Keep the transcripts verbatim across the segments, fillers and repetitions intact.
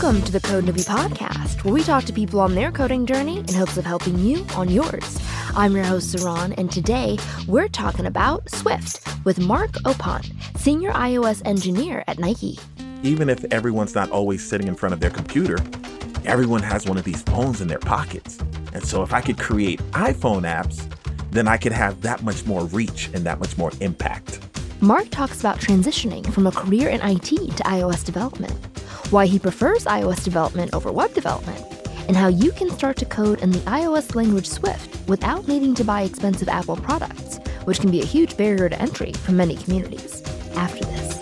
Welcome to the Code Newbie Podcast, where we talk to people on their coding journey in hopes of helping you on yours. I'm your host, Saran, and today we're talking about Swift with Mark Opont, Senior iOS Engineer at Nike. Even if everyone's not always sitting in front of their computer, everyone has one of these phones in their pockets. And so if I could create iPhone apps, then I could have that much more reach and that much more impact. Mark talks about transitioning from a career in I T to iOS development, why he prefers iOS development over web development, and how you can start to code in the iOS language Swift without needing to buy expensive Apple products, which can be a huge barrier to entry for many communities. After this.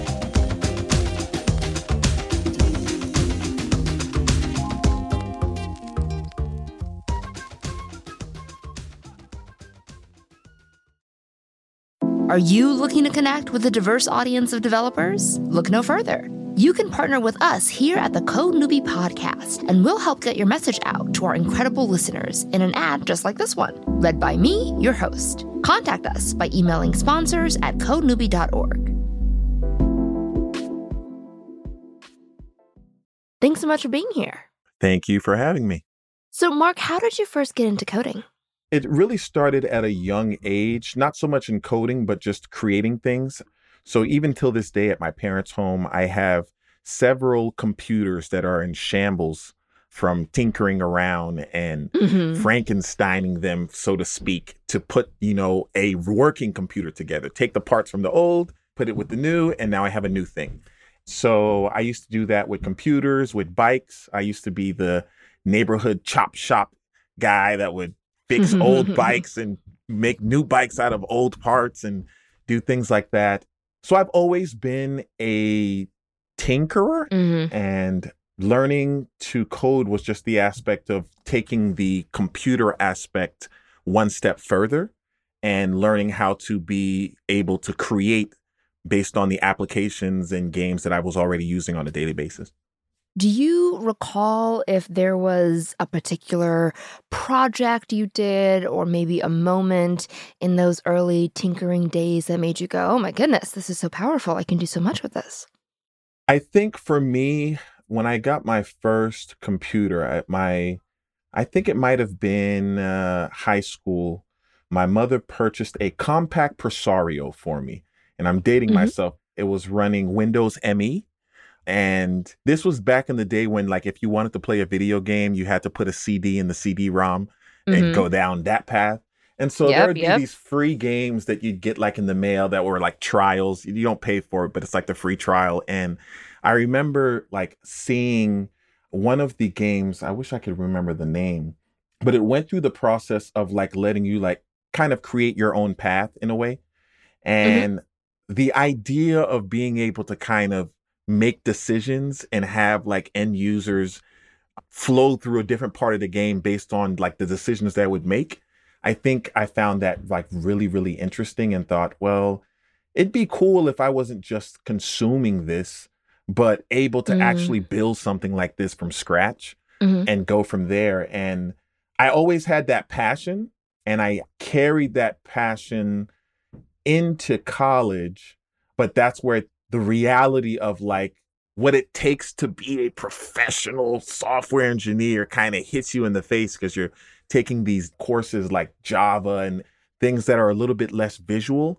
Are you looking to connect with a diverse audience of developers? Look no further. You can partner with us here at the Code Newbie Podcast, and we'll help get your message out to our incredible listeners in an ad just like this one, led by me, your host. Contact us by emailing sponsors at code newbie dot org. Thanks so much for being here. Thank you for having me. So, Mark, how did you first get into coding? It really started at a young age, not so much in coding, but just creating things. So even till this day at my parents' home, I have several computers that are in shambles from tinkering around and mm-hmm. Frankensteining them, so to speak, to put, you know, a working computer together. Take the parts from the old, put it with the new, and now I have a new thing. So I used to do that with computers, with bikes. I used to be the neighborhood chop shop guy that would fix old bikes and make new bikes out of old parts and do things like that. So I've always been a tinkerer, mm-hmm. and learning to code was just the aspect of taking the computer aspect one step further and learning how to be able to create based on the applications and games that I was already using on a daily basis. Do you recall if there was a particular project you did or maybe a moment in those early tinkering days that made you go, oh my goodness, this is so powerful. I can do so much with this? I think for me, when I got my first computer at my, I think it might have been uh, high school, my mother purchased a compact Presario for me. And I'm dating mm-hmm. myself. It was running Windows M E. And this was back in the day when, like, if you wanted to play a video game, you had to put a C D in the C D ROM and mm-hmm. go down that path. And so yep, there would yep. be these free games that you'd get, like, in the mail that were, like, trials. You don't pay for it, but it's, like, the free trial. And I remember, like, seeing one of the games. I wish I could remember the name. But it went through the process of, like, letting you, like, kind of create your own path in a way. And mm-hmm. the idea of being able to kind of make decisions and have like end users flow through a different part of the game based on like the decisions that I would make. I think I found that like really, really interesting and thought, well, it'd be cool if I wasn't just consuming this, but able to mm. actually build something like this from scratch mm-hmm. and go from there. And I always had that passion, and I carried that passion into college, but that's where it, the reality of like what it takes to be a professional software engineer kind of hits you in the face, because you're taking these courses like Java and things that are a little bit less visual.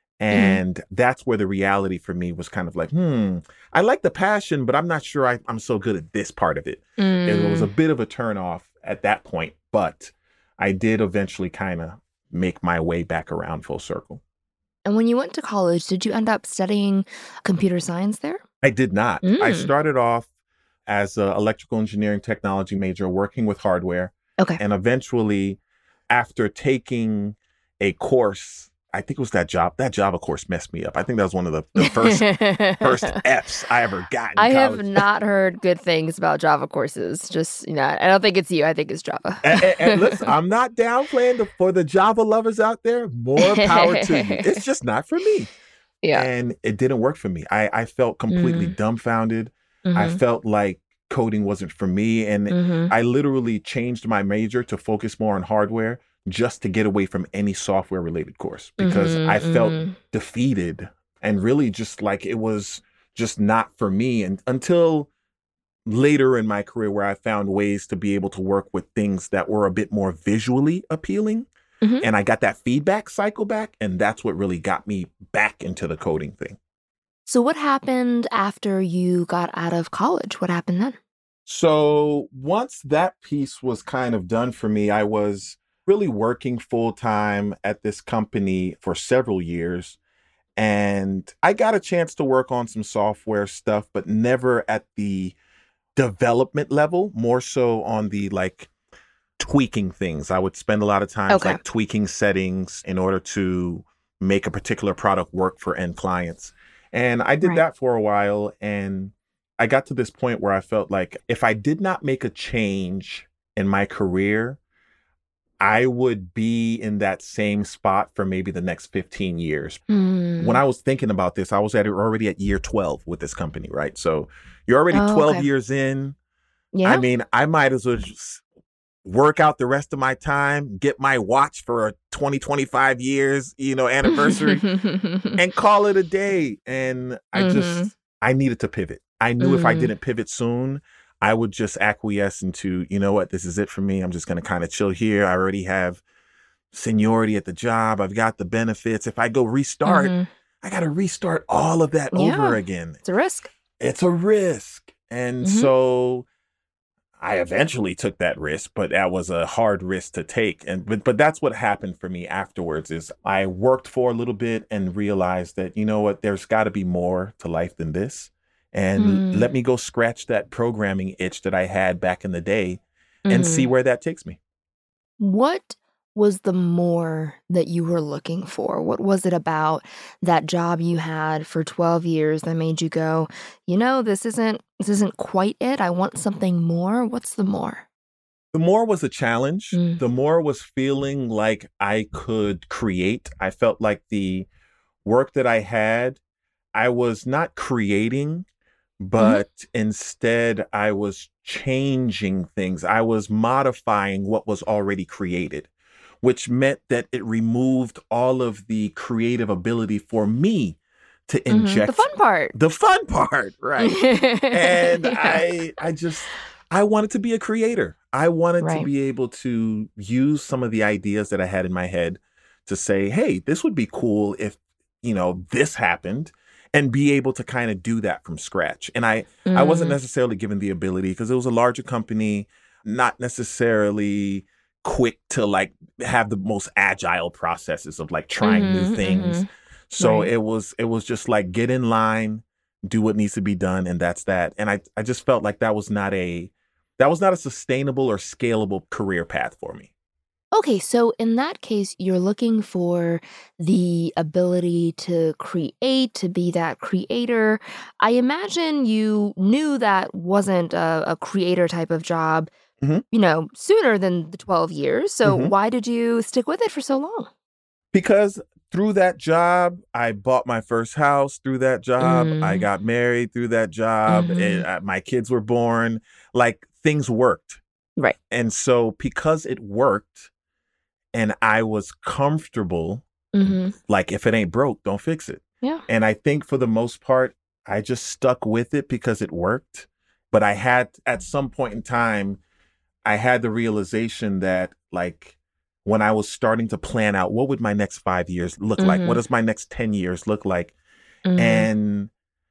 And mm-hmm. that's where the reality for me was kind of like, hmm, I like the passion, but I'm not sure I, I'm so good at this part of it. Mm. It was a bit of a turnoff at that point, but I did eventually kind of make my way back around full circle. And when you went to college, did you end up studying computer science there? I did not. Mm. I started off as an electrical engineering technology major working with hardware. Okay. And eventually, after taking a course, I think it was that job, that Java course messed me up. I think that was one of the, the first first F's I ever got in I college. have not heard good things about Java courses. Just, you know, I don't think it's you. I think it's Java. and, and, and listen, I'm not downplaying the, for the Java lovers out there. More power to you. It's just not for me. Yeah. And it didn't work for me. I, I felt completely mm. dumbfounded. Mm-hmm. I felt like coding wasn't for me. And mm-hmm. I literally changed my major to focus more on hardware just to get away from any software related course, because mm-hmm, I felt mm-hmm. defeated and really just like it was just not for me. And until later in my career where I found ways to be able to work with things that were a bit more visually appealing. Mhm. And I got that feedback cycle back. And that's what really got me back into the coding thing. So what happened after you got out of college? What happened then? So once that piece was kind of done for me, I was really working full time at this company for several years. And I got a chance to work on some software stuff, but never at the development level, more so on the like tweaking things. I would spend a lot of times Okay. like tweaking settings in order to make a particular product work for end clients. And I did Right. that for a while. And I got to this point where I felt like if I did not make a change in my career, I would be in that same spot for maybe the next fifteen years. When Mm. I was thinking about this, I was at already at year twelve with this company, right? So you're already Oh, twelve okay. years in. I Yeah. mean, I might as well just work out the rest of my time, get my watch for a twenty, twenty-five years, you know, anniversary and call it a day. And I Mhm. just, I needed to pivot. I knew if I Mm. didn't pivot soon, I would just acquiesce into, you know what, this is it for me. I'm just going to kind of chill here. I already have seniority at the job. I've got the benefits. If I go restart, Mhm. I got to restart all of that over Yeah. again. It's a risk. It's a risk. And Mhm. so I eventually took that risk, but that was a hard risk to take. And but but that's what happened for me afterwards is I worked for a little bit and realized that, you know what, there's got to be more to life than this. And l- Mm. let me go scratch that programming itch that I had back in the day and see Mhm. where that takes me. What was the more that you were looking for? What was it about that job you had for twelve years that made you go, "You know, this isn't this isn't quite it. I want something more." What's the more? The more was a challenge. Mm. The more was feeling like I could create. I felt like the work that I had, I was not creating, Mhm. but instead I was changing things. I was modifying what was already created, which meant that it removed all of the creative ability for me to Mhm. The inject fun part. the fun part, right? And Yeah. I I just I wanted to be a creator. I wanted to Right. be able to use some of the ideas that I had in my head to say, "Hey, this would be cool if, you know, this happened." And be able to kind of do that from scratch. And I I wasn't Mm. necessarily given the ability because it was a larger company, not necessarily quick to like have the most agile processes of like trying new Mhm, things. mhm. So Right. it was it was just like get in line, do what needs to be done, and that's that. And I I just felt like that was not a that was not a sustainable or scalable career path for me. Okay, so in that case, you're looking for the ability to create, to be that creator. I imagine you knew that wasn't a, a creator type of job, Mhm, you know, sooner than the twelve years. So mhm. why did you stick with it for so long? Because through that job, I bought my first house through that job. I Mm, got married through that job. And, hmm. uh, my kids were born. Like things worked. Right. And so because it worked and I was comfortable, Hmm. like if it ain't broke, don't fix it. Yeah. And I think for the most part, I just stuck with it because it worked. But I had at some point in time, I had the realization that like when I was starting to plan out what would my next five years look like? What Hmm. does my next ten years look like? Hmm. And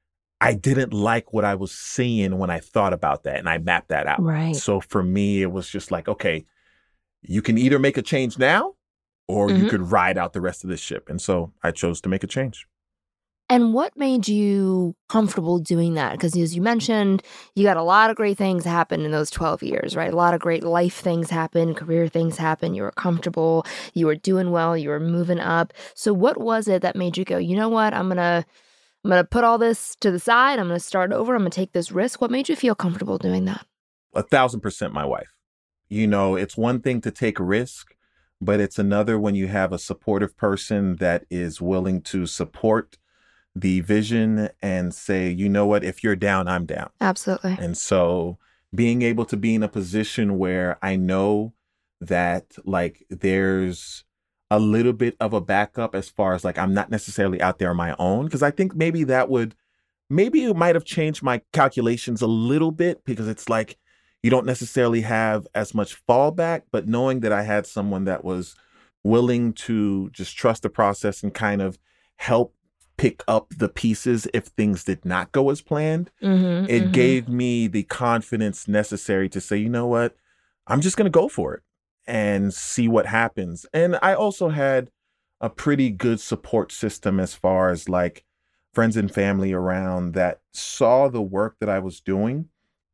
I didn't like what I was seeing when I thought about that and I mapped that out. Right. So for me, it was just like, okay, you can either make a change now or you Hmm. could ride out the rest of this ship. And so I chose to make a change. And what made you comfortable doing that? Because as you mentioned, you got a lot of great things happen in those twelve years, right? A lot of great life things happen, career things happen. You were comfortable, you were doing well, you were moving up. So what was it that made you go, you know what, I'm gonna I'm gonna put all this to the side, I'm gonna start over, I'm gonna take this risk. What made you feel comfortable doing that? A thousand percent my wife. You know, it's one thing to take a risk, but it's another when you have a supportive person that is willing to support the vision and say, you know what, if you're down, I'm down. Absolutely. And so being able to be in a position where I know that like there's a little bit of a backup as far as like I'm not necessarily out there on my own, because I think maybe that would maybe it might have changed my calculations a little bit because it's like you don't necessarily have as much fallback, but knowing that I had someone that was willing to just trust the process and kind of help pick up the pieces if things did not go as planned, Mm-hmm, it mm-hmm. gave me the confidence necessary to say, you know what, I'm just going to go for it and see what happens. And I also had a pretty good support system as far as like friends and family around that saw the work that I was doing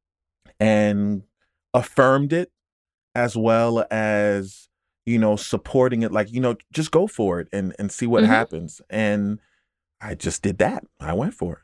and affirmed it, as well as, you know, supporting it, like, you know, just go for it and, and see what Mm-hmm. happens. And I just did that. I went for it.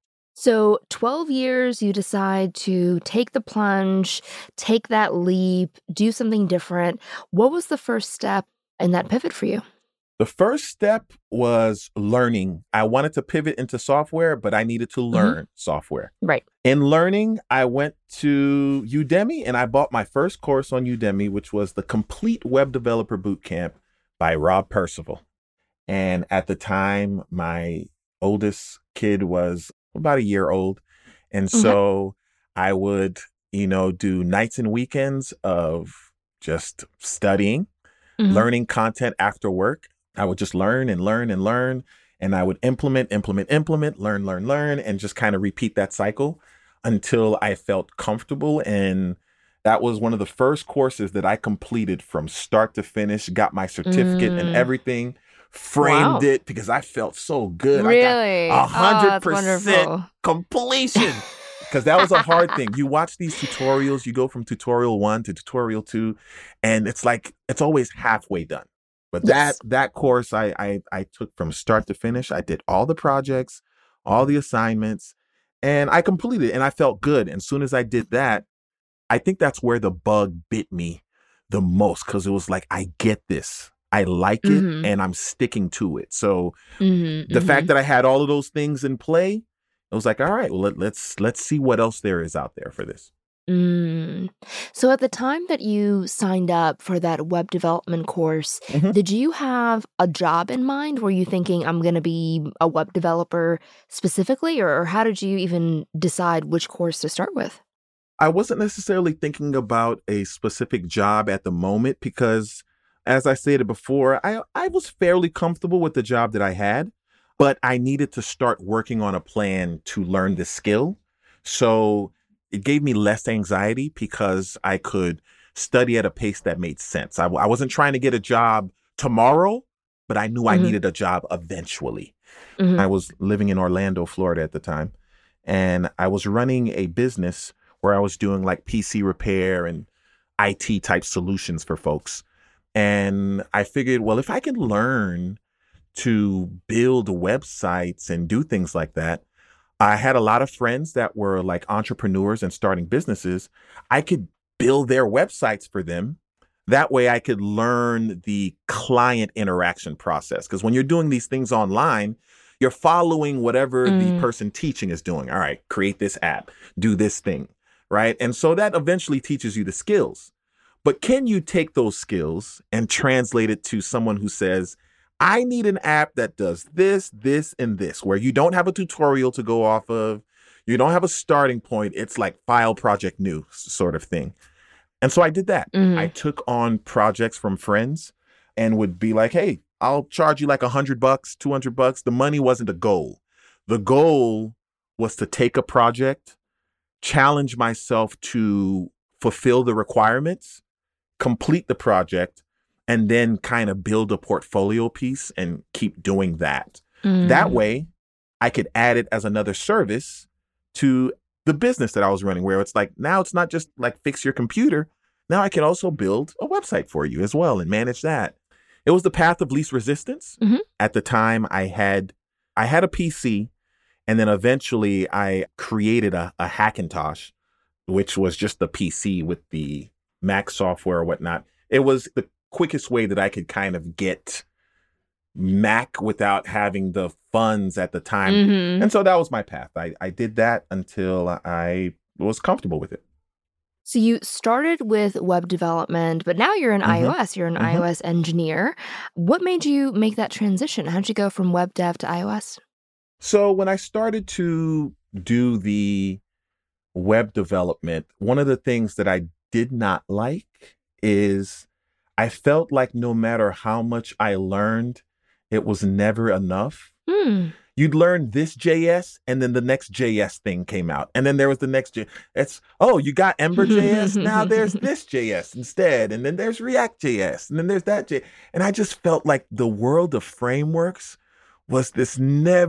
So twelve years, you decide to take the plunge, take that leap, do something different. What was the first step in that pivot for you? The first step was learning. I wanted to pivot into software, but I needed to learn Mm-hmm. software. Right. In learning, I went to Udemy and I bought my first course on Udemy, which was the Complete Web Developer Bootcamp by Rob Percival. And at the time, my oldest kid was about a year old. And Okay. so I would, you know, do nights and weekends of just studying, Mm-hmm. learning content after work. I would just learn and learn and learn. And I would implement, implement, implement, learn, learn, learn, and just kind of repeat that cycle until I felt comfortable. And that was one of the first courses that I completed from start to finish, got my certificate and Mm. everything, framed Wow. it because I felt so good. I Really? got a Oh, hundred that's percent wonderful. completion because that was a hard thing. You watch these tutorials, you go from tutorial one to tutorial two, and it's like it's always halfway done. But that Yes. that course I, I I took from start to finish. I did all the projects, all the assignments, and I completed it and I felt good. And as soon as I did that, I think that's where the bug bit me the most because it was like, I get this. I like it Mm-hmm. and I'm sticking to it. So Mm-hmm. the Mm-hmm. fact that I had all of those things in play, it was like, all right, well, let, let's let's see what else there is out there for this. Mm. So at the time that you signed up for that web development course, Mhm. did you have a job in mind? Were you thinking, I'm going to be a web developer specifically, or, or how did you even decide which course to start with? I wasn't necessarily thinking about a specific job at the moment because, as I stated before, I, I was fairly comfortable with the job that I had, but I needed to start working on a plan to learn the skill. So it gave me less anxiety because I could study at a pace that made sense. I, I wasn't trying to get a job tomorrow, but I knew I Mm-hmm. needed a job eventually. Mm-hmm. I was living in Orlando, Florida at the time, and I was running a business where I was doing like P C repair and I T type solutions for folks. And I figured, well, if I can learn to build websites and do things like that, I had a lot of friends that were like entrepreneurs and starting businesses. I could build their websites for them. That way I could learn the client interaction process. Because when you're doing these things online, you're following whatever the Mm. person teaching is doing. All right, create this app, do this thing, right? And so that eventually teaches you the skills. But can you take those skills and translate it to someone who says, I need an app that does this, this, and this, where you don't have a tutorial to go off of. You don't have a starting point. It's like file project new sort of thing. And so I did that. Mm-hmm. I took on projects from friends and would be like, hey, I'll charge you like a hundred bucks, two hundred bucks. The money wasn't a goal. The goal was to take a project, challenge myself to fulfill the requirements, complete the project, and then kind of build a portfolio piece and keep doing that. Mm. That way, I could add it as another service to the business that I was running, where it's like, now it's not just like fix your computer. Now I can also build a website for you as well and manage that. It was the path of least resistance. Mhm. At the time, I had I had a P C, and then eventually I created a, a Hackintosh, which was just the P C with the Mac software or whatnot. It was the quickest way that I could kind of get Mac without having the funds at the time. Mhm. And so that was my path. I, I did that until I was comfortable with it. So you started with web development, but now you're in Mhm. iOS. You're an Mhm. iOS engineer. What made you make that transition? How'd you go from web dev to iOS? So when I started to do the web development, one of the things that I did not like is I felt like no matter how much I learned, it was never enough. Hmm. You'd learn this J S, and then the next J S thing came out. And then there was the next J S. It's, oh, you got Ember J S? Now there's this J S instead. And then there's React J S. And then there's that J S. And I just felt like the world of frameworks was this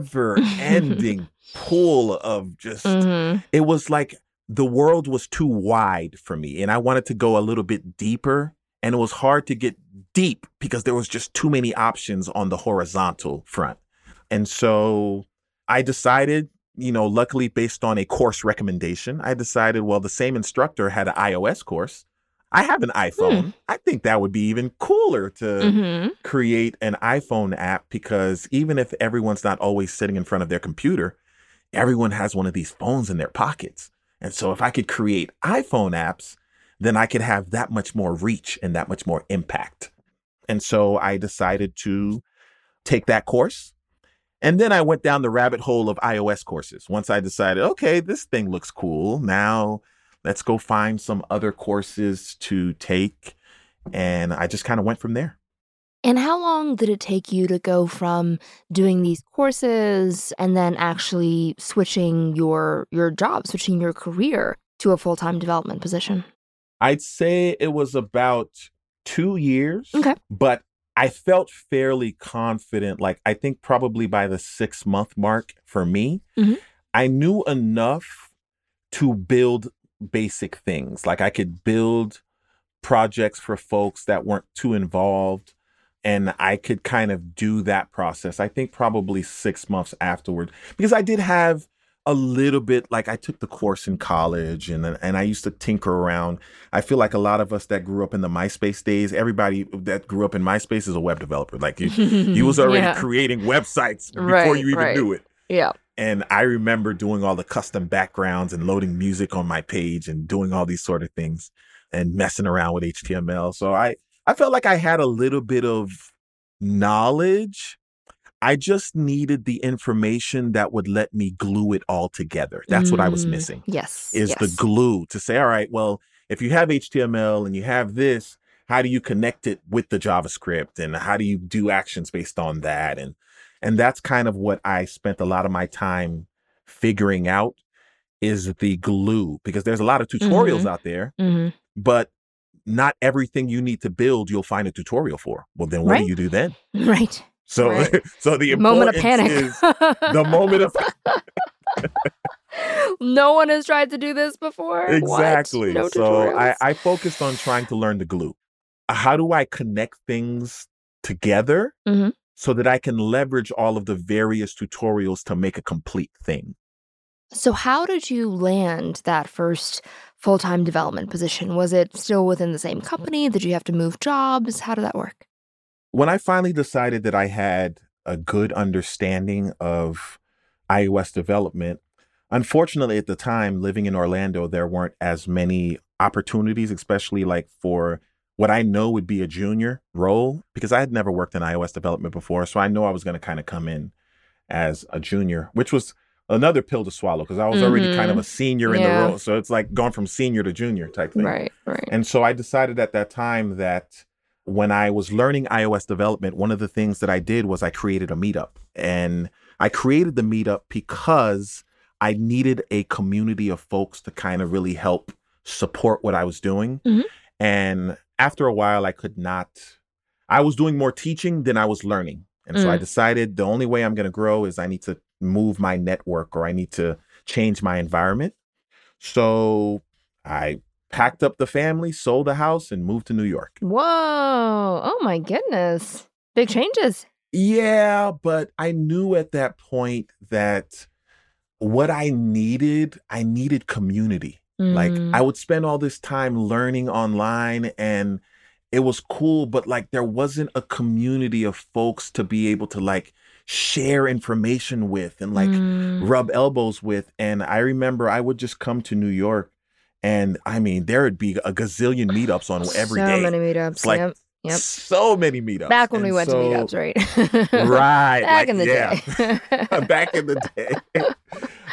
never-ending pool of just, Mm-hmm. it was like the world was too wide for me. And I wanted to go a little bit deeper. And it was hard to get deep because there was just too many options on the horizontal front. And so I decided, you know, luckily based on a course recommendation, I decided, well, the same instructor had an iOS course. I have an iPhone. Hmm. I think that would be even cooler to Mm-hmm. create an iPhone app because even if everyone's not always sitting in front of their computer, everyone has one of these phones in their pockets. And so if I could create iPhone apps, then I could have that much more reach and that much more impact. And so I decided to take that course. And then I went down the rabbit hole of iOS courses. Once I decided, okay, this thing looks cool. Now let's go find some other courses to take. And I just kind of went from there. And how long did it take you to go from doing these courses and then actually switching your your job, switching your career to a full-time development position? I'd say it was about two years. Okay. But I felt fairly confident. Like, I think probably by the six month mark for me, Mhm. I knew enough to build basic things. Like, I could build projects for folks that weren't too involved, and I could kind of do that process. I think probably six months afterward, because I did have a little bit, like I took the course in college and and I used to tinker around. I feel like a lot of us that grew up in the MySpace days, everybody that grew up in MySpace is a web developer. Like you, you was already Yeah. creating websites before Right, you even right. knew it. Yeah. And I remember doing all the custom backgrounds and loading music on my page and doing all these sort of things and messing around with H T M L. So I, I felt like I had a little bit of knowledge. I just needed the information that would let me glue it all together. That's what I was Mm, missing, Yes. is yes. the glue to say, all right, well, if you have H T M L and you have this, how do you connect it with the JavaScript? And how do you do actions based on that? And and that's kind of what I spent a lot of my time figuring out, is the glue, because there's a lot of tutorials Mhm. out there, Mhm. but not everything you need to build, you'll find a tutorial for. Well, then what Right. do you do then? Right. So, Right. so the Moment of importance panic. is the moment of No one has tried to do this before. What? exactly. No So I, tutorials. I focused on trying to learn the glue. How do I connect things together Mhm. so that I can leverage all of the various tutorials to make a complete thing? So how did you land that first full-time development position? Was it still within the same company? Did you have to move jobs? How did that work? When I finally decided that I had a good understanding of iOS development, unfortunately at the time, living in Orlando, there weren't as many opportunities, especially like for what I know would be a junior role, because I had never worked in iOS development before. So I know I was going to kind of come in as a junior, which was another pill to swallow because I was already kind of a Mhm. senior in the Yeah. role. So it's like going from senior to junior type thing. Right, right. And so I decided at that time that when I was learning iOS development, one of the things that I did was I created a meetup. And I created the meetup because I needed a community of folks to kind of really help support what I was doing. Mhm. And after a while, I could not, I was doing more teaching than I was learning. And so I Mm. decided the only way I'm going to grow is I need to move my network, or I need to change my environment. So I packed up the family, sold the house, and moved to New York. Whoa. Oh my goodness. Big changes. Yeah, but I knew at that point that what I needed, I needed community. Like Mm. I would spend all this time learning online and it was cool, but like there wasn't a community of folks to be able to like share information with and like Mm. rub elbows with. And I remember I would just come to New York and I mean, there would be a gazillion meetups on every so day. many meetups. It's like yep. Yep. so many meetups. Back when And we went so- to meetups, right? Right. Back like, in the yeah. day. Back in the day.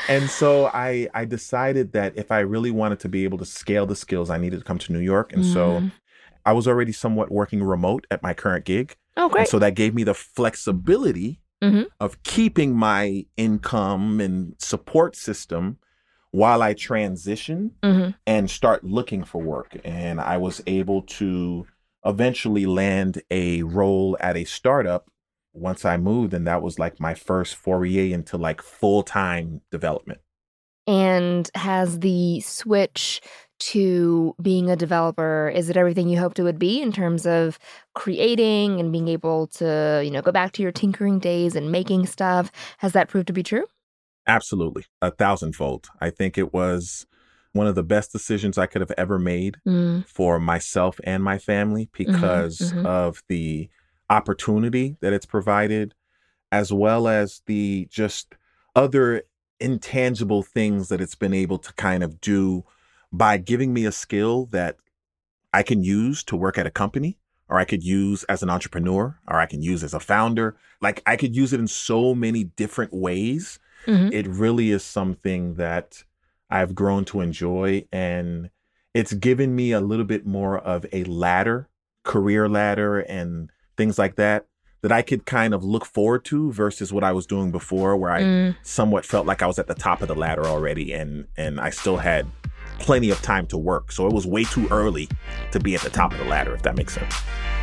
And so I I decided that if I really wanted to be able to scale the skills, I needed to come to New York. And so Mm. I was already somewhat working remote at my current gig. Oh, And great. so that gave me the flexibility Hmm. of keeping my income and support system while I transition Hmm. and start looking for work. And I was able to eventually land a role at a startup once I moved. And that was like my first foray into like full time development. And has the switch to being a developer, is it everything you hoped it would be in terms of creating and being able to, you know, go back to your tinkering days and making stuff? Has that proved to be true? Absolutely, a thousandfold. I think it was one of the best decisions I could have ever made Mm. for myself and my family Hmm. because Hmm. of the opportunity that it's provided, as well as the just other intangible things that it's been able to kind of do by giving me a skill that I can use to work at a company, or I could use as an entrepreneur, or I can use as a founder. Like I could use it in so many different ways. Hmm. It really is something that I've grown to enjoy. And it's given me a little bit more of a ladder, career ladder, and things like that, that I could kind of look forward to versus what I was doing before, where I Mm. somewhat felt like I was at the top of the ladder already and and I still had plenty of time to work. So it was way too early to be at the top of the ladder, if that makes sense.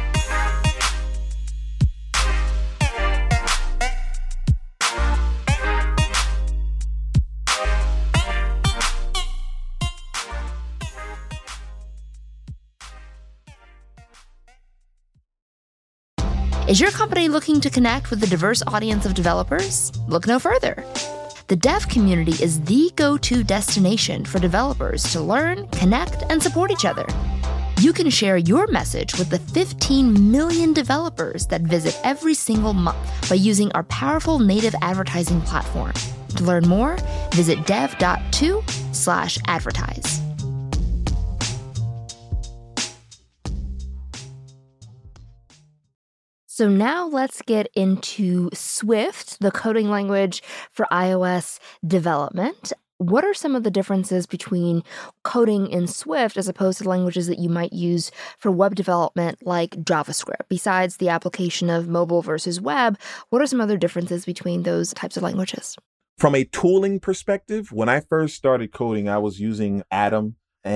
Is your company looking to connect with a diverse audience of developers? Look no further. The dev community is the go-to destination for developers to learn, connect, and support each other. You can share your message with the fifteen million developers that visit every single month by using our powerful native advertising platform. To learn more, visit dev.to slash advertise. So now let's get into Swift, the coding language for iOS development. What are some of the differences between coding in Swift as opposed to languages that you might use for web development like JavaScript? Besides the application of mobile versus web, what are some other differences between those types of languages? From a tooling perspective, when I first started coding, I was using Atom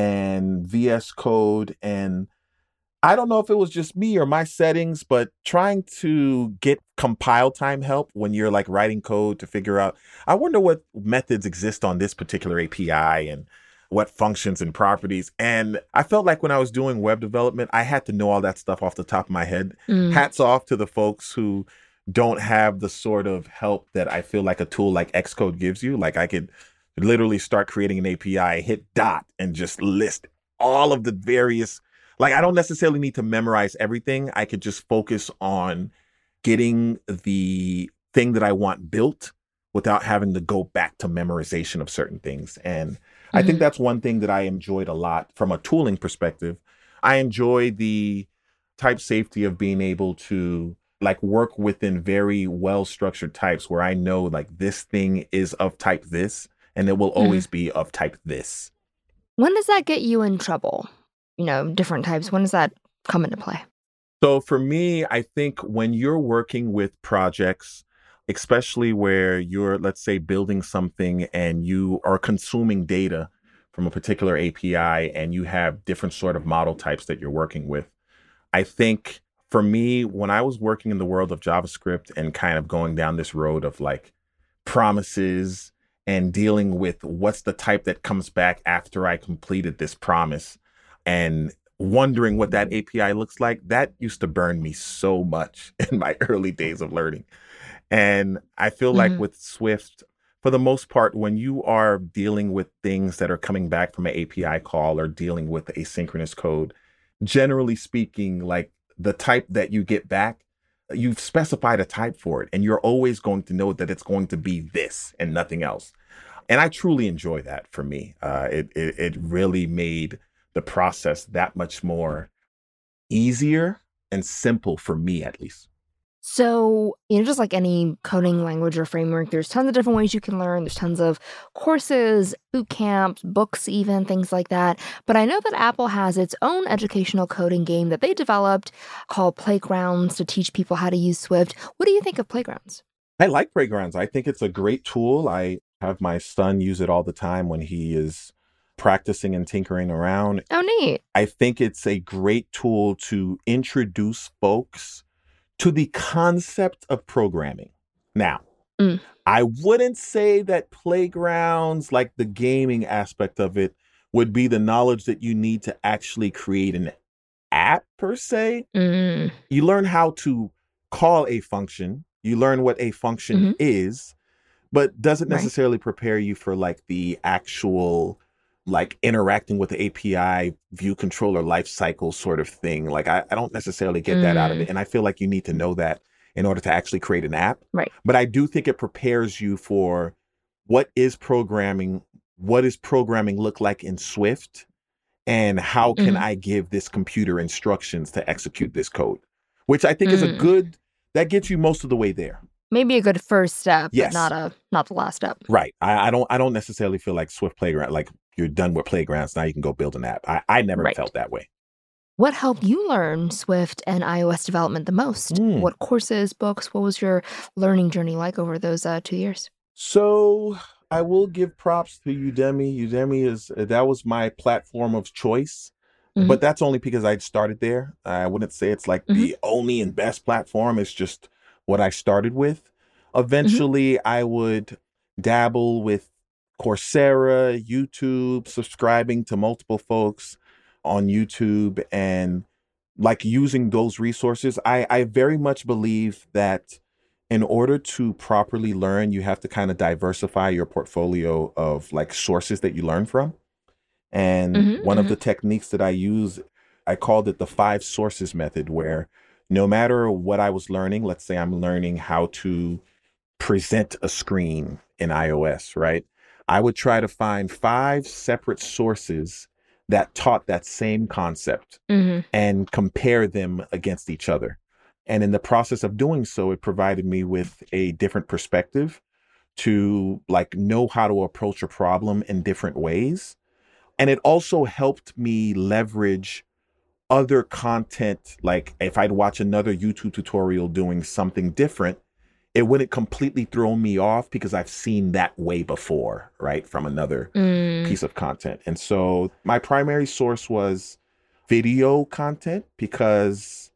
and V S Code, and I don't know if it was just me or my settings, but trying to get compile time help when you're like writing code to figure out, I wonder what methods exist on this particular A P I and what functions and properties. And I felt like when I was doing web development, I had to know all that stuff off the top of my head. Mm. Hats off to the folks who don't have the sort of help that I feel like a tool like Xcode gives you. Like I could literally start creating an A P I, hit dot, and just list all of the various, like I don't necessarily need to memorize everything. I could just focus on getting the thing that I want built without having to go back to memorization of certain things. And mm-hmm. I think that's one thing that I enjoyed a lot from a tooling perspective. I enjoy the type safety of being able to like work within very well-structured types where I know like this thing is of type this, and it will always mm-hmm. be of type this. When does that get you in trouble? You know, different types. When does that come into play? So for me, I think when you're working with projects, especially where you're, let's say, building something and you are consuming data from a particular A P I and you have different sort of model types that you're working with, I think for me, when I was working in the world of JavaScript and kind of going down this road of like promises and dealing with what's the type that comes back after I completed this promise, and wondering what that A P I looks like, that used to burn me so much in my early days of learning. And I feel mm-hmm. like with Swift, for the most part, when you are dealing with things that are coming back from an A P I call or dealing with asynchronous code, generally speaking, like the type that you get back, you've specified a type for it, and you're always going to know that it's going to be this and nothing else. And I truly enjoy that for me. Uh, it, it it really made the process that much more easier and simple for me, at least. So, you know, just like any coding language or framework, there's tons of different ways you can learn. There's tons of courses, boot camps, books, even things like that. But I know that Apple has its own educational coding game that they developed called Playgrounds to teach people how to use Swift. What do you think of Playgrounds? I like Playgrounds. I think it's a great tool. I have my son use it all the time when he is practicing and tinkering around. Oh, neat. I think it's a great tool to introduce folks to the concept of programming. Now, Mm. I wouldn't say that Playgrounds, like the gaming aspect of it, would be the knowledge that you need to actually create an app per se. Mm. You learn how to call a function, you learn what a function hmm is, but doesn't Right. necessarily prepare you for like the actual like interacting with the A P I view controller life cycle sort of thing. Like I, I don't necessarily get that out of Mm. it. And I feel like you need to know that in order to actually create an app. Right. But I do think it prepares you for what is programming, what does programming look like in Swift, and how can hmm I give this computer instructions to execute this code, which I think is a Mm. good, that gets you most of the way there. Maybe a good first step, but Yes. not a not the last step. Right. I, I don't I don't necessarily feel like Swift Playground, like you're done with Playgrounds, now you can go build an app. I, I never Right. felt that way. What helped you learn Swift and iOS development the most? Mm. What courses, books, what was your learning journey like over those uh, two years? So I will give props to Udemy. Udemy is that was my platform of choice, hmm but that's only because I'd started there. I wouldn't say it's like hmm the only and best platform. It's just what I started with. hmm Eventually, I would dabble with Coursera, YouTube, subscribing to multiple folks on YouTube and like using those resources. I, I very much believe that in order to properly learn, you have to kind of diversify your portfolio of like sources that you learn from. And hmm one of hmm the techniques that I use, I called it the five sources method, where no matter what I was learning, let's say I'm learning how to present a screen in iOS, right? I would try to find five separate sources that taught that same concept hmm and compare them against each other. And in the process of doing so, it provided me with a different perspective to like know how to approach a problem in different ways. And it also helped me leverage other content. Like if I'd watch another YouTube tutorial doing something different, it wouldn't completely throw me off because I've seen that way before, right? From another Mm. piece of content. And so my primary source was video content because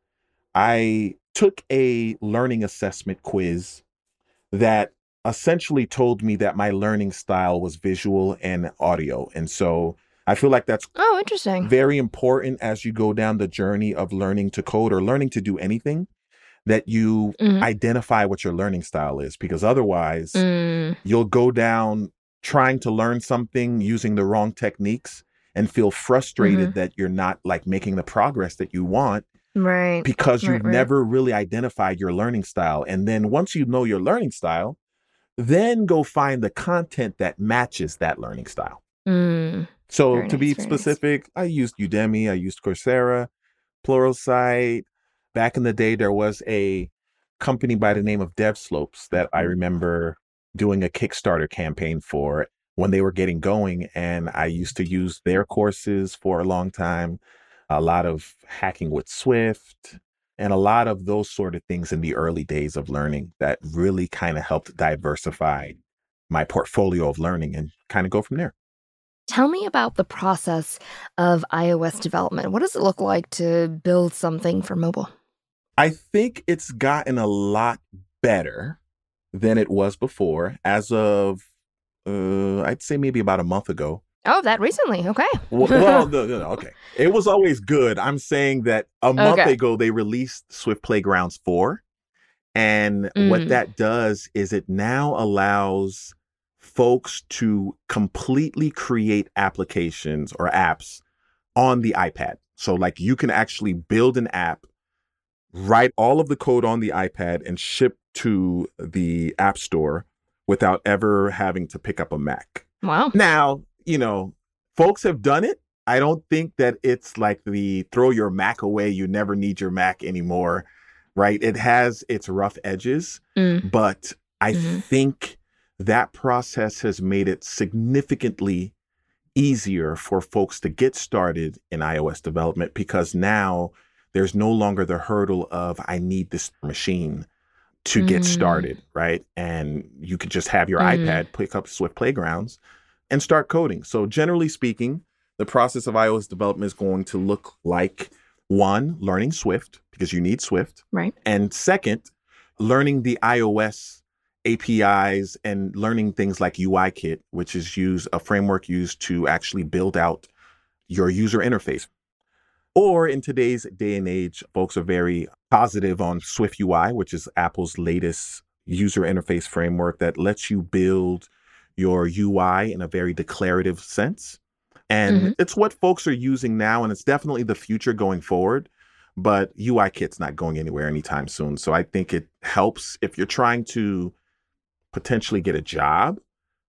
I took a learning assessment quiz that essentially told me that my learning style was visual and audio. And so I feel like that's Oh, interesting. very important as you go down the journey of learning to code or learning to do anything, that you hmm identify what your learning style is, because otherwise Mm. you'll go down trying to learn something using the wrong techniques and feel frustrated hmm that you're not like making the progress that you want Right. because Right. you've Right. never really identified your learning style. And then once you know your learning style, then go find the content that matches that learning style. Mm. So Very to nice. be Very nice. specific, I used Udemy, I used Coursera, Pluralsight. Back in the day, there was a company by the name of DevSlopes that I remember doing a Kickstarter campaign for when they were getting going. And I used to use their courses for a long time, a lot of hacking with Swift, and a lot of those sort of things in the early days of learning that really kind of helped diversify my portfolio of learning and kind of go from there. Tell me about the process of iOS development. What does it look like to build something for mobile? I think it's gotten a lot better than it was before as of, uh, I'd say maybe about a month ago. Oh, that recently. Okay. Well, well no, no, no, okay. It was always good. I'm saying that a month Okay. ago, they released Swift Playgrounds four. And what Mm. that does is it now allows folks to completely create applications or apps on the iPad. So like you can actually build an app, write all of the code on the iPad and ship to the App Store without ever having to pick up a Mac. Wow. Now, you know, folks have done it. I don't think that it's like the throw your Mac away, you never need your Mac anymore, right? It has its rough edges, Mm. but I Mm-hmm. think that process has made it significantly easier for folks to get started in iOS development because now there's no longer the hurdle of I need this machine to get Mm. started, right? And you could just have your Mm. iPad, pick up Swift Playgrounds, and start coding. So generally speaking, the process of iOS development is going to look like, one, learning Swift, because you need Swift. Right. And second, learning the iOS A P Is and learning things like UIKit, which is use a framework used to actually build out your user interface. Or in today's day and age, folks are very positive on Swift U I, which is Apple's latest user interface framework that lets you build your U I in a very declarative sense. And Mm-hmm. it's what folks are using now, and it's definitely the future going forward. But UIKit's not going anywhere anytime soon. So I think it helps if you're trying to potentially get a job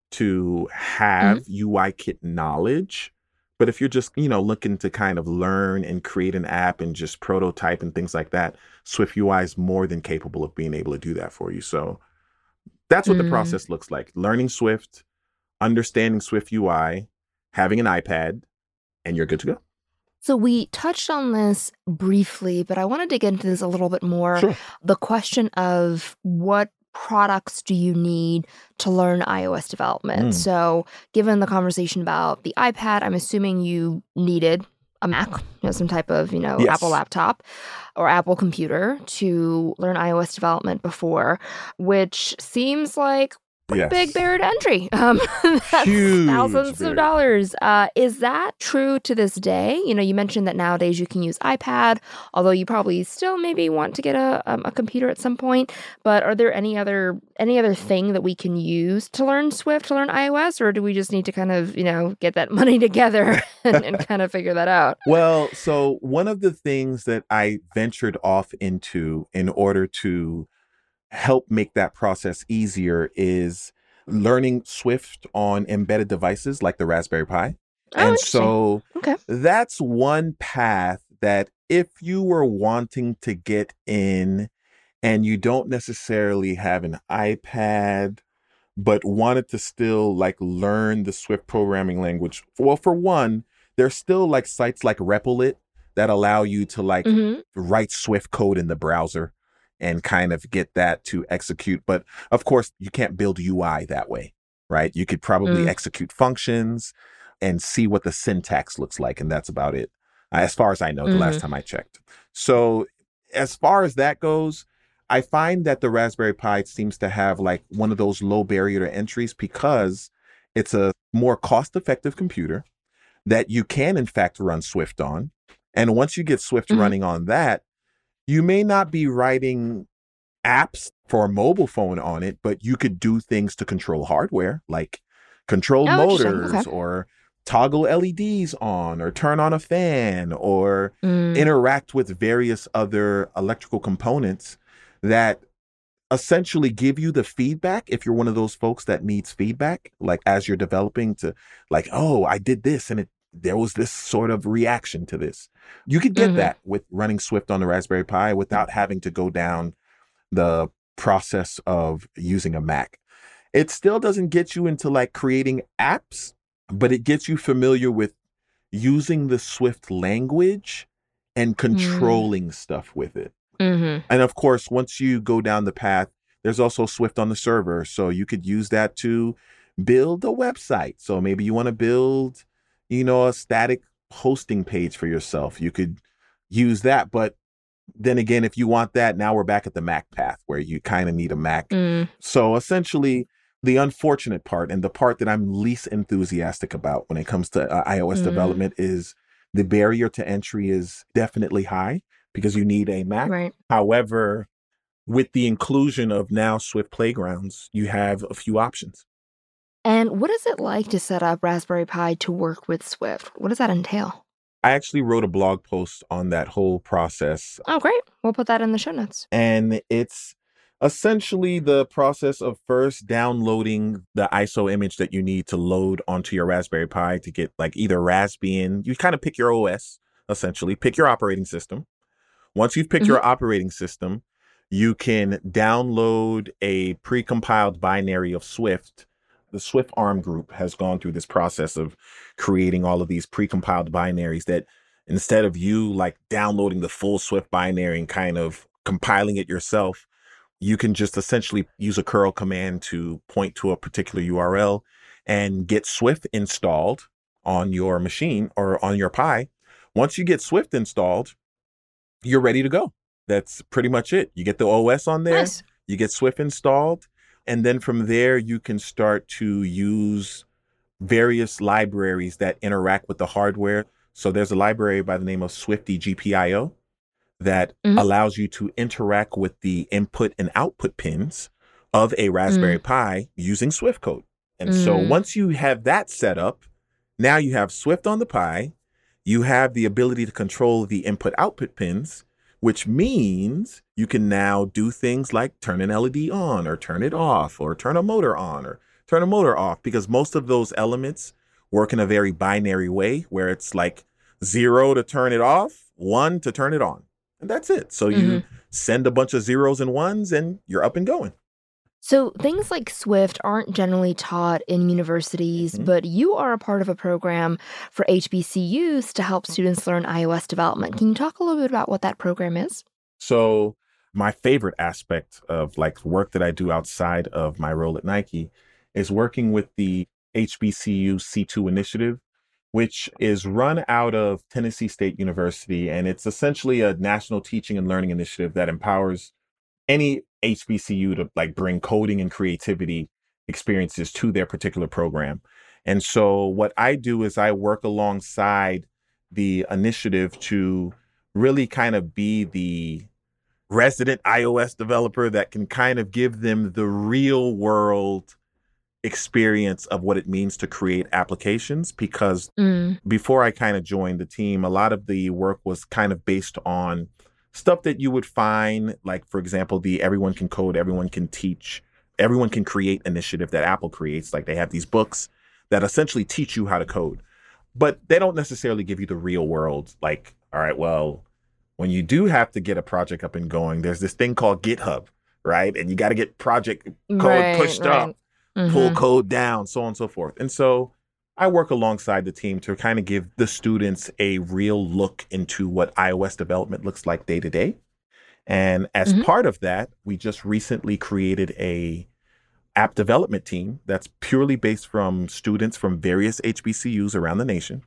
to have Mm-hmm. UIKit knowledge. But if you're just, you know, looking to kind of learn and create an app and just prototype and things like that, Swift U I is more than capable of being able to do that for you. So that's what the Mm. process looks like. Learning Swift, understanding Swift U I, having an iPad, and you're good to go. So we touched on this briefly, but I want to dig into this a little bit more. Sure. The question of what products do you need to learn iOS development? Mm. So given the conversation about the iPad, I'm assuming you needed a Mac, you know, some type of, you know, Yes. Apple laptop or Apple computer to learn iOS development before, which seems like Yes. big barrier to entry. Um, that's Huge thousands barrier. of dollars. Uh, is that true to this day? You know, you mentioned that nowadays you can use iPad, although you probably still maybe want to get a um, a computer at some point. But are there any other any other thing that we can use to learn Swift, to learn iOS, or do we just need to kind of, you know, get that money together and, and kind of figure that out? Well, so one of the things that I ventured off into in order to help make that process easier is learning Swift on embedded devices like the Raspberry Pi. Oh, And interesting. so Okay. that's one path that if you were wanting to get in and you don't necessarily have an iPad, but wanted to still like learn the Swift programming language. Well, for one, there's still like sites like Replit that allow you to like Mm-hmm. write Swift code in the browser and kind of get that to execute. But of course, you can't build U I that way, right? You could probably Mm. execute functions and see what the syntax looks like. And that's about it. Uh, as far as I know, the last Mhm. time I checked. So as far as that goes, I find that the Raspberry Pi seems to have like one of those low barrier to entries because it's a more cost-effective computer that you can in fact run Swift on. And once you get Swift Mhm. running on that, you may not be writing apps for a mobile phone on it, but you could do things to control hardware, like control Oh, interesting. motors Okay. or toggle L E Ds on or turn on a fan or Mm. interact with various other electrical components that essentially give you the feedback if you're one of those folks that needs feedback, like as you're developing to like, oh, I did this and it there was this sort of reaction to this. You could get Mhm. that with running Swift on the Raspberry Pi without having to go down the process of using a Mac. It still doesn't get you into like creating apps, but it gets you familiar with using the Swift language and Mm. controlling stuff with it. Mhm. And of course, once you go down the path, there's also Swift on the server. So you could use that to build a website. So maybe you want to build, you know, a static hosting page for yourself. You could use that. But then again, if you want that, now we're back at the Mac path where you kind of need a Mac. Mm. So essentially, the unfortunate part and the part that I'm least enthusiastic about when it comes to uh, iOS Mm. development is the barrier to entry is definitely high because you need a Mac. Right. However, with the inclusion of now Swift Playgrounds, you have a few options. And what is it like to set up Raspberry Pi to work with Swift? What does that entail? I actually wrote a blog post on that whole process, Oh, great. We'll put that in the show notes. and it's essentially the process of first downloading the I S O image that you need to load onto your Raspberry Pi to get like either Raspbian. You kind of pick your O S, essentially, pick your operating system. Once you've picked Mhm. your operating system, you can download a precompiled binary of Swift. The Swift ARM group has gone through this process of creating all of these precompiled binaries that instead of you like downloading the full Swift binary and kind of compiling it yourself, you can just essentially use a curl command to point to a particular U R L and get Swift installed on your machine or on your Pi. Once you get Swift installed, you're ready to go. That's pretty much it. You get the O S on there, Nice. You get Swift installed, and then from there, you can start to use various libraries that interact with the hardware. So there's a library by the name of Swifty G P I O that Mhm. allows you to interact with the input and output pins of a Raspberry Mm. Pi using Swift code. And so Mm. once you have that set up, now you have Swift on the Pi, you have the ability to control the input output pins, which means you can now do things like turn an L E D on or turn it off or turn a motor on or turn a motor off, because most of those elements work in a very binary way where it's like zero to turn it off, one to turn it on. And that's it. So you Mhm. send a bunch of zeros and ones and you're up and going. So things like Swift aren't generally taught in universities, Mhm. but you are a part of a program for H B C Us to help students learn iOS development. Can you talk a little bit about what that program is? So my favorite aspect of like work that I do outside of my role at Nike is working with the H B C U C two initiative, which is run out of Tennessee State University. And it's essentially a national teaching and learning initiative that empowers any H B C U to like bring coding and creativity experiences to their particular program. And so what I do is I work alongside the initiative to really kind of be the resident iOS developer that can kind of give them the real world experience of what it means to create applications. Because Mm. before I kind of joined the team, a lot of the work was kind of based on stuff that you would find, like, for example, the everyone can code, everyone can teach, everyone can create initiative that Apple creates. Like they have these books that essentially teach you how to code, but they don't necessarily give you the real world. Like, all right, well, when you do have to get a project up and going, there's this thing called GitHub, right? And you got to get project code Right, pushed right. up, pull Mhm. code down, so on and so forth. And so I work alongside the team to kind of give the students a real look into what iOS development looks like day to day. And as Mhm. part of that, we just recently created a app development team that's purely based from students from various H B C Us around the nation.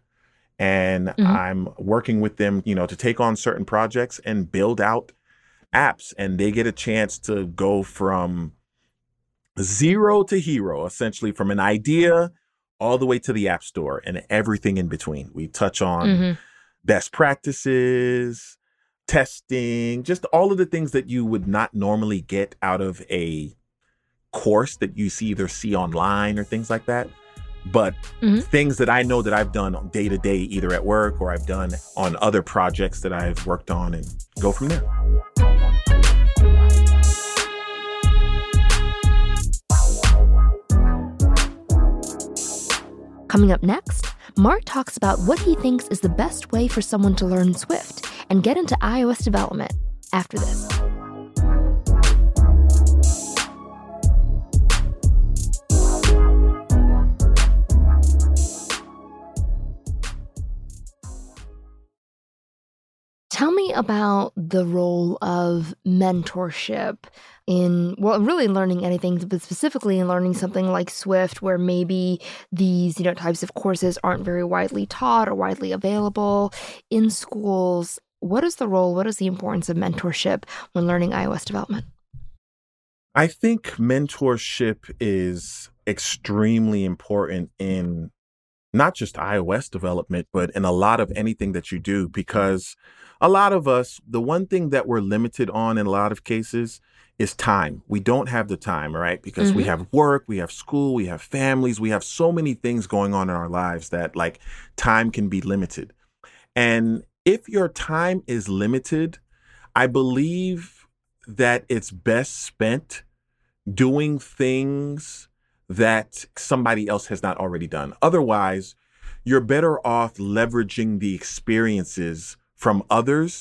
And Mhm. I'm working with them, you know, to take on certain projects and build out apps. And they get a chance to go from zero to hero, essentially from an idea all the way to the app store and everything in between. We touch on Mhm. best practices, testing, just all of the things that you would not normally get out of a course that you see either see online or things like that. But Mhm. things that I know that I've done day to day, either at work or I've done on other projects that I've worked on, and go from there. Coming up next, Mark talks about what he thinks is the best way for someone to learn Swift and get into iOS development after this. Tell me about the role of mentorship in, well, really learning anything, but specifically in learning something like Swift, where maybe these, you know, types of courses aren't very widely taught or widely available in schools. What is the role, what is the importance of mentorship when learning iOS development? I think mentorship is extremely important in not just iOS development, but in a lot of anything that you do, because a lot of us, the one thing that we're limited on in a lot of cases is time. We don't have the time, right? Because we Mhm. have work, we have school, we have families, we have so many things going on in our lives that like time can be limited. And if your time is limited, I believe that it's best spent doing things that somebody else has not already done. Otherwise, you're better off leveraging the experiences from others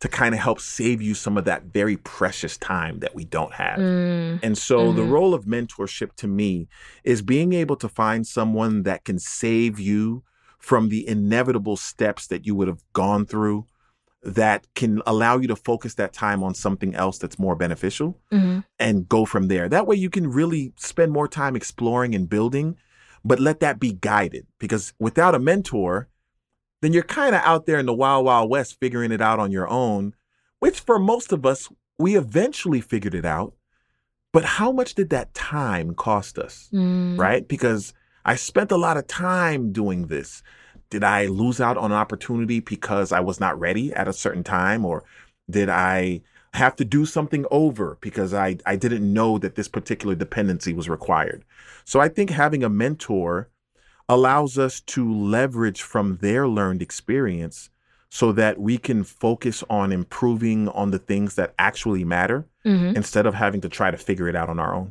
to kind of help save you some of that very precious time that we don't have. Mm. And so Mm-hmm. the role of mentorship to me is being able to find someone that can save you from the inevitable steps that you would have gone through, that can allow you to focus that time on something else that's more beneficial Mm-hmm. and go from there. That way you can really spend more time exploring and building, but let that be guided. Because without a mentor, then you're kind of out there in the wild, wild west figuring it out on your own, which for most of us, we eventually figured it out. But how much did that time cost us, Mm. right? Because I spent a lot of time doing this. Did I lose out on an opportunity because I was not ready at a certain time? Or did I have to do something over because I, I didn't know that this particular dependency was required? So I think having a mentor allows us to leverage from their learned experience so that we can focus on improving on the things that actually matter Mm-hmm. instead of having to try to figure it out on our own.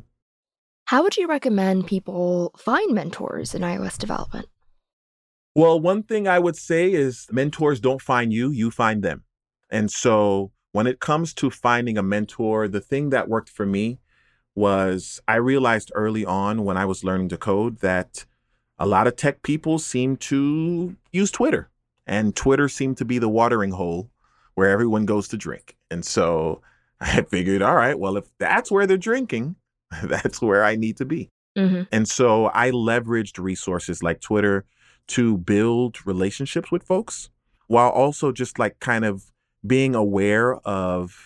How would you recommend people find mentors in iOS development? Well, one thing I would say is mentors don't find you, you find them. And so when it comes to finding a mentor, the thing that worked for me was I realized early on when I was learning to code that a lot of tech people seem to use Twitter, and Twitter seemed to be the watering hole where everyone goes to drink. And so I figured, all right, well, if that's where they're drinking, that's where I need to be. Mm-hmm. And so I leveraged resources like Twitter to build relationships with folks while also just like kind of being aware of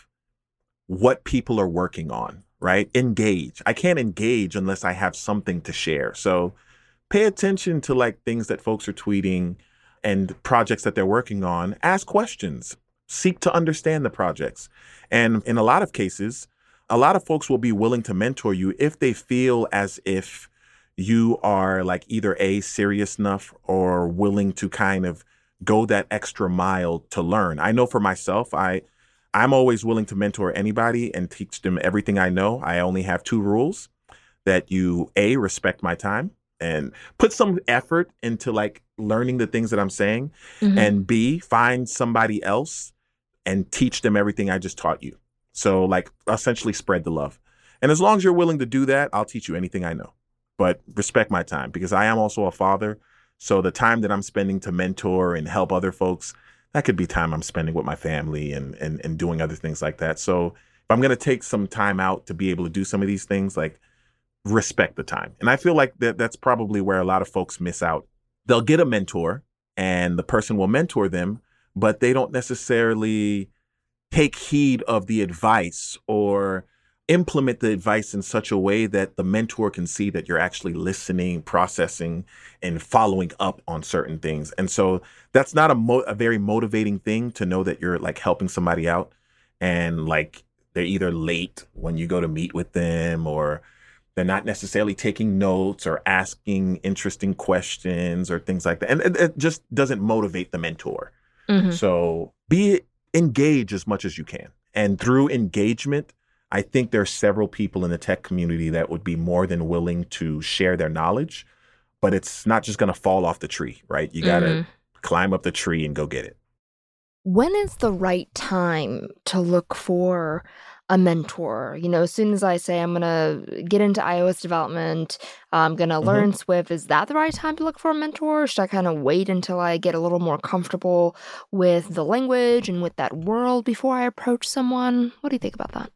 what people are working on, right? Engage. I can't engage unless I have something to share. So pay attention to like things that folks are tweeting and projects that they're working on. Ask questions. Seek to understand the projects. And in a lot of cases, a lot of folks will be willing to mentor you if they feel as if you are like either A, serious enough or willing to kind of go that extra mile to learn. I know for myself, I, I'm always willing to mentor anybody and teach them everything I know. I only have two rules: that you A, respect my time and put some effort into like learning the things that I'm saying, Mm-hmm. and B, find somebody else and teach them everything I just taught you. So like essentially spread the love. And as long as you're willing to do that, I'll teach you anything I know. But respect my time, because I am also a father. So the time that I'm spending to mentor and help other folks, that could be time I'm spending with my family and and, and doing other things like that. So if I'm going to take some time out to be able to do some of these things, like respect the time. And I feel like that that's probably where a lot of folks miss out. They'll get a mentor and the person will mentor them, but they don't necessarily take heed of the advice or implement the advice in such a way that the mentor can see that you're actually listening, processing, and following up on certain things. And so that's not a, mo- a very motivating thing to know that you're like helping somebody out and like they're either late when you go to meet with them, or they're not necessarily taking notes or asking interesting questions or things like that. And it, it just doesn't motivate the mentor. Mm-hmm. So be engage as much as you can. And through engagement, I think there are several people in the tech community that would be more than willing to share their knowledge, but it's not just going to fall off the tree, right? You got to Mm-hmm. climb up the tree and go get it. When is the right time to look for a mentor? You know, as soon as I say I'm going to get into iOS development, I'm going to Mhm. learn Swift, is that the right time to look for a mentor? Or should I kind of wait until I get a little more comfortable with the language and with that world before I approach someone? What do you think about that?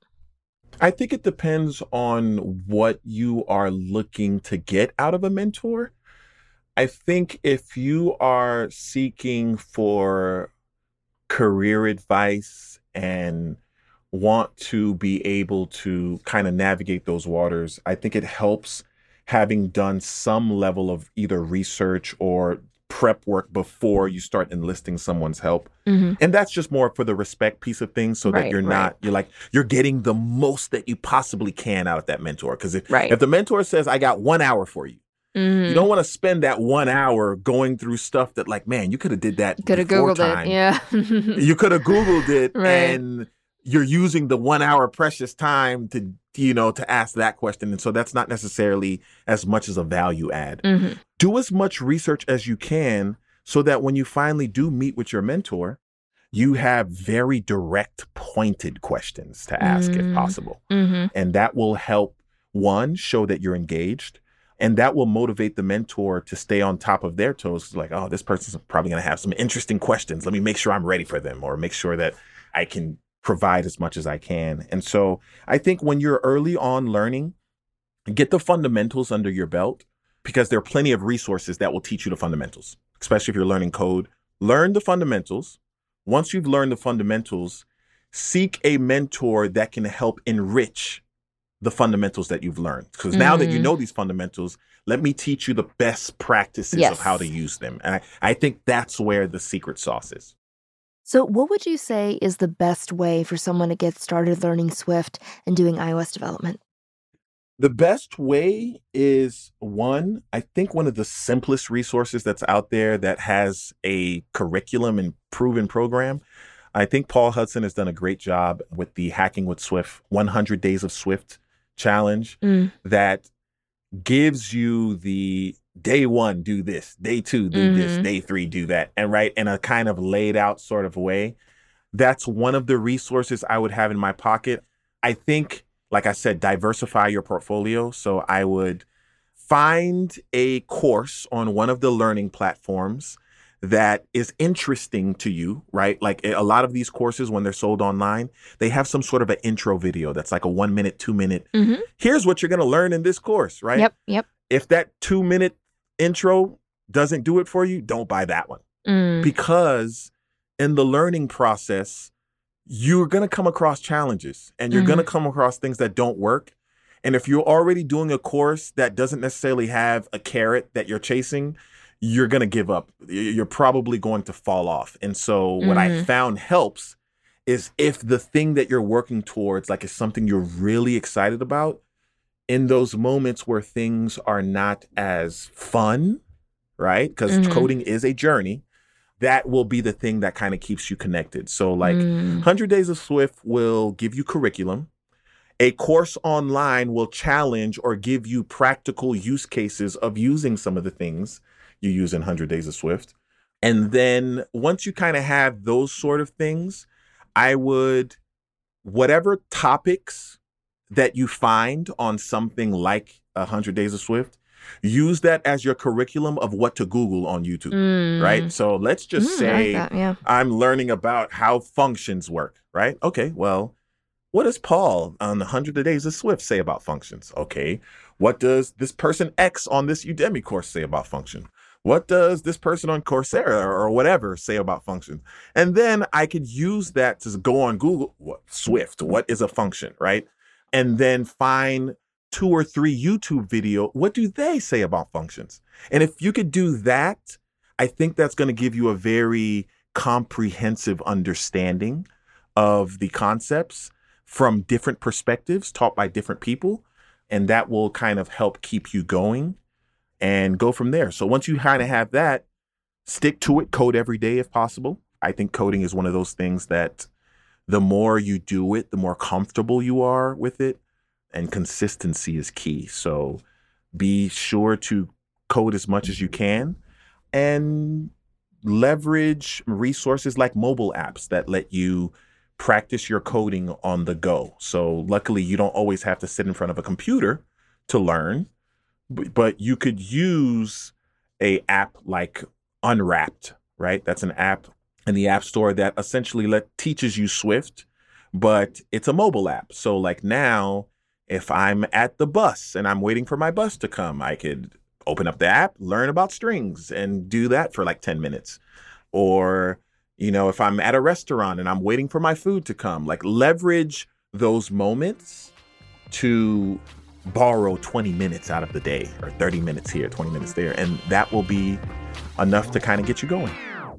I think it depends on what you are looking to get out of a mentor. I think if you are seeking for career advice and want to be able to kind of navigate those waters, I think it helps having done some level of either research or prep work before you start enlisting someone's help. Mm-hmm. And that's just more for the respect piece of things, so that Right, you're right. not, you're like, you're getting the most that you possibly can out of that mentor. Because if, Right. if the mentor says, I got one hour for you, Mm-hmm. you don't want to spend that one hour going through stuff that like, man, you could have did that Could have before Googled time. it. Yeah. You could have Googled it, Right. and you're using the one hour precious time to, you know, to ask that question. And so that's not necessarily as much as a value add. Mm-hmm. Do as much research as you can so that when you finally do meet with your mentor, you have very direct, pointed questions to ask Mm. if possible. Mm-hmm. And that will help, one, show that you're engaged. And that will motivate the mentor to stay on top of their toes. Like, oh, this person's probably going to have some interesting questions. Let me make sure I'm ready for them, or make sure that I can provide as much as I can. And so I think when you're early on learning, get the fundamentals under your belt, because there are plenty of resources that will teach you the fundamentals, especially if you're learning code. Learn the fundamentals. Once you've learned the fundamentals, seek a mentor that can help enrich the fundamentals that you've learned. Because now that you know these fundamentals, let me teach you the best practices Yes. of how to use them. And I, I think that's where the secret sauce is. So what would you say is the best way for someone to get started learning Swift and doing iOS development? The best way is, one, I think one of the simplest resources that's out there that has a curriculum and proven program. I think Paul Hudson has done a great job with the Hacking with Swift one hundred Days of Swift challenge Mm. that gives you the day one, do this, day two, do this, Mhm. day three, do that. And right, in a kind of laid out sort of way. That's one of the resources I would have in my pocket. I think, like I said, diversify your portfolio. So I would find a course on one of the learning platforms that is interesting to you, right? Like a lot of these courses, when they're sold online, they have some sort of an intro video that's like a one minute, two minute. Mhm. Here's what you're going to learn in this course, right? Yep, yep. If that two minute intro doesn't do it for you, don't buy that one. Mm. Because in the learning process, you're going to come across challenges and you're Mhm. going to come across things that don't work. And if you're already doing a course that doesn't necessarily have a carrot that you're chasing, you're going to give up. You're probably going to fall off. And so what I Mhm. found helps is if the thing that you're working towards, like, is something you're really excited about, in those moments where things are not as fun, right? Because Mhm. coding is a journey. That will be the thing that kind of keeps you connected. So like Mm. one hundred Days of Swift will give you curriculum. A course online will challenge or give you practical use cases of using some of the things you use in one hundred Days of Swift. And then once you kind of have those sort of things, I would, whatever topics that you find on something like one hundred Days of Swift, use that as your curriculum of what to Google on YouTube, Mm. right? So let's just Mm, I say like that, yeah. I'm learning about how functions work, right? Okay, well, what does Paul on one hundred Days of Swift say about functions? Okay, what does this person X on this Udemy course say about function? What does this person on Coursera or whatever say about function? And then I could use that to go on Google, what, Swift, what is a function, right? And then find two or three YouTube video. What do they say about functions? And if you could do that, I think that's going to give you a very comprehensive understanding of the concepts from different perspectives taught by different people. And that will kind of help keep you going and go from there. So once you kind of have that, stick to it, code every day if possible. I think coding is one of those things that the more you do it, the more comfortable you are with it. And consistency is key. So be sure to code as much as you can and leverage resources like mobile apps that let you practice your coding on the go. So luckily, you don't always have to sit in front of a computer to learn, but, but you could use a app like Unwrapped, right? That's an app in the App Store that essentially let teaches you Swift, but it's a mobile app. So like now, if I'm at the bus and I'm waiting for my bus to come, I could open up the app, learn about strings, and do that for like ten minutes. Or, you know, if I'm at a restaurant and I'm waiting for my food to come, like leverage those moments to borrow twenty minutes out of the day, or thirty minutes here, twenty minutes there. And that will be enough to kind of get you going.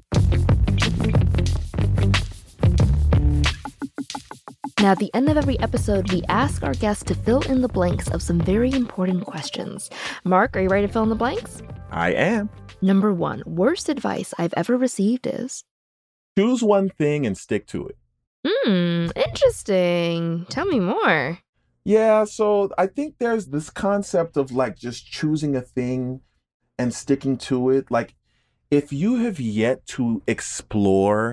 Now, at the end of every episode, we ask our guests to fill in the blanks of some very important questions. Mark, are you ready to fill in the blanks? I am. Number one, worst advice I've ever received is? Choose one thing and stick to it. Hmm, interesting. Tell me more. Yeah, so I think there's this concept of like just choosing a thing and sticking to it. Like if you have yet to explore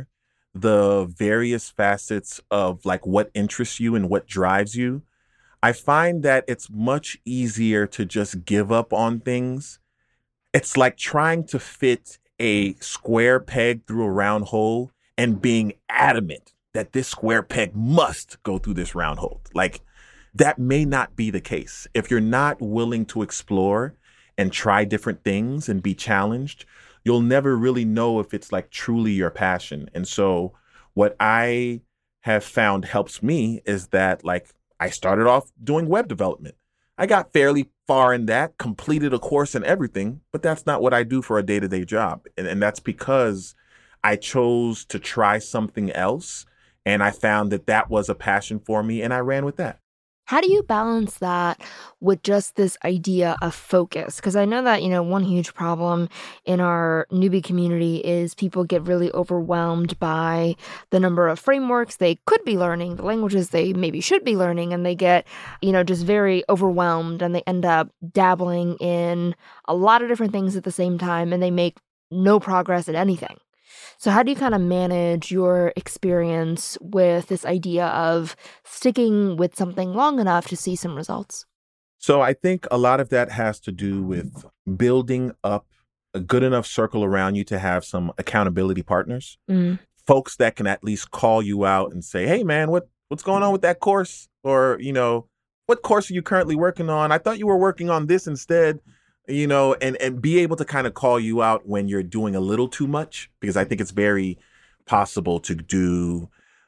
the various facets of like what interests you and what drives you, I find that it's much easier to just give up on things. It's like trying to fit a square peg through a round hole and being adamant that this square peg must go through this round hole. Like, that may not be the case. If you're not willing to explore and try different things and be challenged, you'll never really know if it's like truly your passion. And so what I have found helps me is that like I started off doing web development. I got fairly far in that, completed a course and everything, but that's not what I do for a day-to-day job. And, and that's because I chose to try something else, and I found that that was a passion for me, and I ran with that. How do you balance that with just this idea of focus? Because I know that, you know, one huge problem in our newbie community is people get really overwhelmed by the number of frameworks they could be learning, the languages they maybe should be learning, and they get, you know, just very overwhelmed, and they end up dabbling in a lot of different things at the same time, and they make no progress at anything. So how do you kind of manage your experience with this idea of sticking with something long enough to see some results? So I think a lot of that has to do with building up a good enough circle around you to have some accountability partners, mm. folks that can at least call you out and say, hey, man, what what's going on with that course? Or, you know, what course are you currently working on? I thought you were working on this instead. You know, and, and be able to kind of call you out when you're doing a little too much, because I think it's very possible to do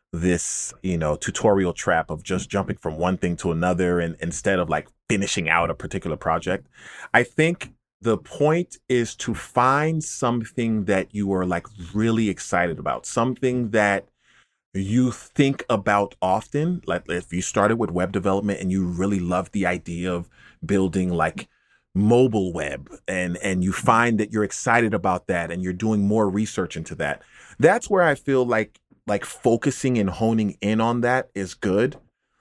this, you know, tutorial trap of just jumping from one thing to another and instead of like finishing out a particular project. I think the point is to find something that you are like really excited about, something that you think about often. Like if you started with web development and you really love the idea of building like mobile web and and you find that you're excited about that and you're doing more research into that, that's where I feel like like focusing and honing in on that is good.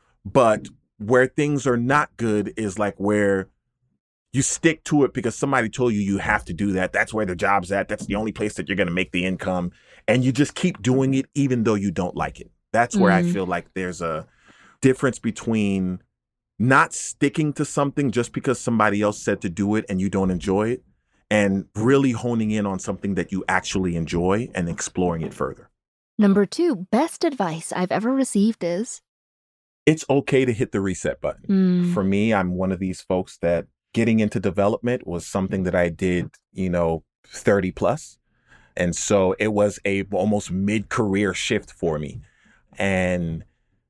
But where things are not good is like where you stick to it because somebody told you you have to do that. That's where the job's at. That's the only place that you're going to make the income. And you just keep doing it even though you don't like it. That's where mm-hmm. I feel like there's a difference between not sticking to something just because somebody else said to do it and you don't enjoy it, and really honing in on something that you actually enjoy and exploring it further. Number two, best advice I've ever received is, it's okay to hit the reset button. Mm. For me, I'm one of these folks that getting into development was something that I did, you know, thirty plus. And so it was a almost mid-career shift for me. And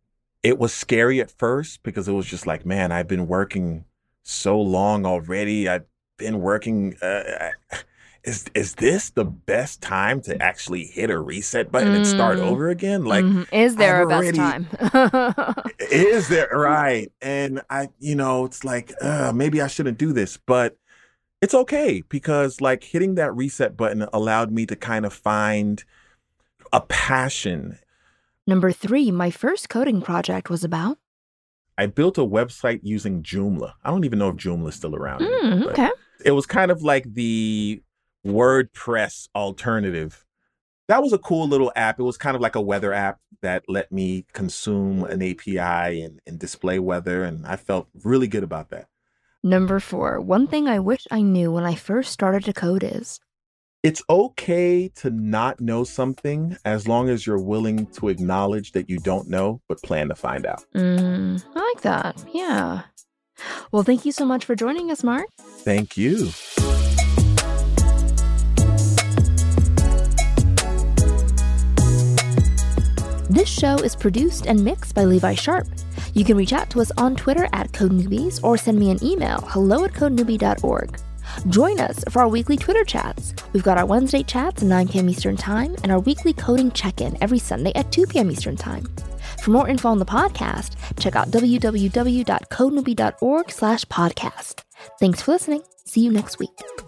it was scary at first because it was just like, man, I've been working so long already. I've been working. Uh, is is this the best time to actually hit a reset button mm. and start over again? Like, mm-hmm. is there I've a already, best time? Is there? Right. And I, you know, it's like, uh, maybe I shouldn't do this, but it's okay because like hitting that reset button allowed me to kind of find a passion. Number three, my first coding project was about? I built a website using Joomla. I don't even know if Joomla is still around. Mm, anymore, okay. It was kind of like the WordPress alternative. That was a cool little app. It was kind of like a weather app that let me consume an A P I and, and display weather. And I felt really good about that. Number four, one thing I wish I knew when I first started to code is? It's okay to not know something as long as you're willing to acknowledge that you don't know, but plan to find out. Mm, I like that. Yeah. Well, thank you so much for joining us, Mark. Thank you. This show is produced and mixed by Levi Sharp. You can reach out to us on Twitter at Code Newbies or send me an email, hello at code newbie dot org. Join us for our weekly Twitter chats. We've got our Wednesday chats at nine p.m. Eastern Time and our weekly coding check-in every Sunday at two p.m. Eastern Time. For more info on the podcast, check out w w w dot code newbie dot org slash podcast. Thanks for listening. See you next week.